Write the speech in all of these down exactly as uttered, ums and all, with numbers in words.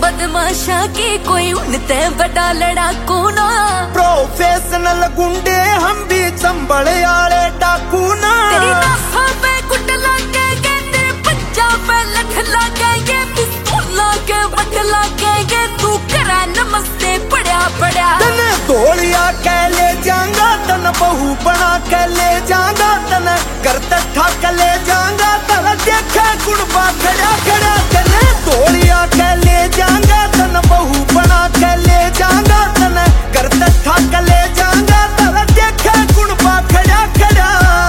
बदमाशा की कोई उनते बड़ा लड़ाकू ना। प्रोफेशनल गुंडे हम भी चंबल आले डाकू ना। तेरी नासा पे कुट लगेंगे, तेरे पंजा पे लठ लगेंगे, पिस्तौल के बट लगेंगे, तू करा नमस्ते पड़ा पड़ा। तने धोलिया कह ले जाऊंगा, तन बहू बना के ले जाऊंगा, तने घर तक ठाक ले जाऊंगा, तन देखे गुड़बा खड़ा खड़ा। तने धोलिया कह ले जाऊंगा, तन बहू बना के ले जाऊंगा, तने घर तक ठाक ले जाऊंगा, तन देखे गुड़बा खड़ा खड़ा।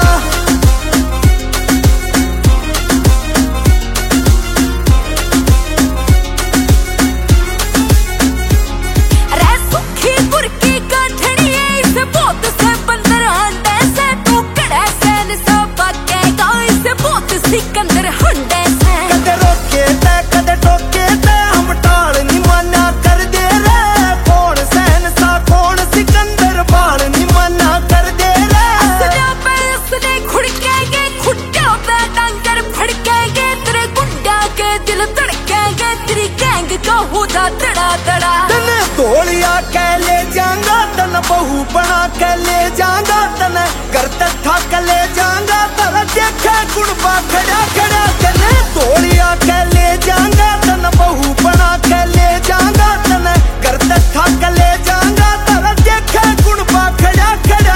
सिकंदर हुंडे से कदे रोके ते कदे टोके ते हम टाल नी मना कर दे रे। कौन सहन सा कौन सिकंदर बाल नी मना कर दे रे। असला पे असले खुड़केंगे, खुट्टा पे डांगर फड़केंगे, तेरे गुंडा के दिल धड़केंगे, तेरी गैंग का होदा तड़ा तड़ा। तने धोलिया कह ले जाऊंगा, तन बहू बना के ले जाऊंगा, तने घर तक ठाक ले जाऊंगा, तन देखे गुड़बा खड़ा खड़ा। तने धोलिया कह ले जाऊंगा, तन बहू बना के ले जाऊंगा, तने घर तक ठाक ले जाऊंगा, तन देखे गुड़बा खड़ा खड़ा।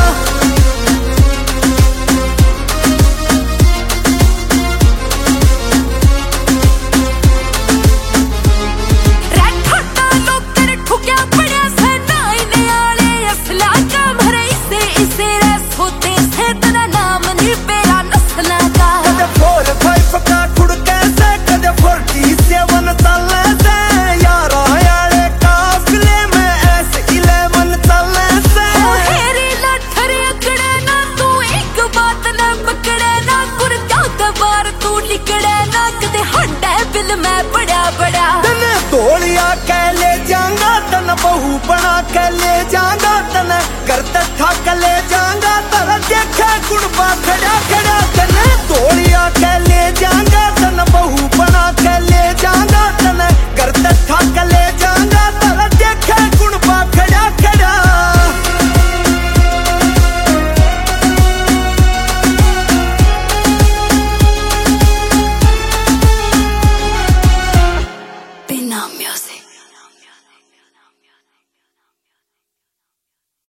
मैं बड़ा बड़ा तने धोलिया कह ले जाऊंगा, तन बहू बना के ले जाऊंगा, तने घर तक ठाक ले जाऊंगा, तन देखे गुड़बा खड़ा खड़ा। तने धोलिया कह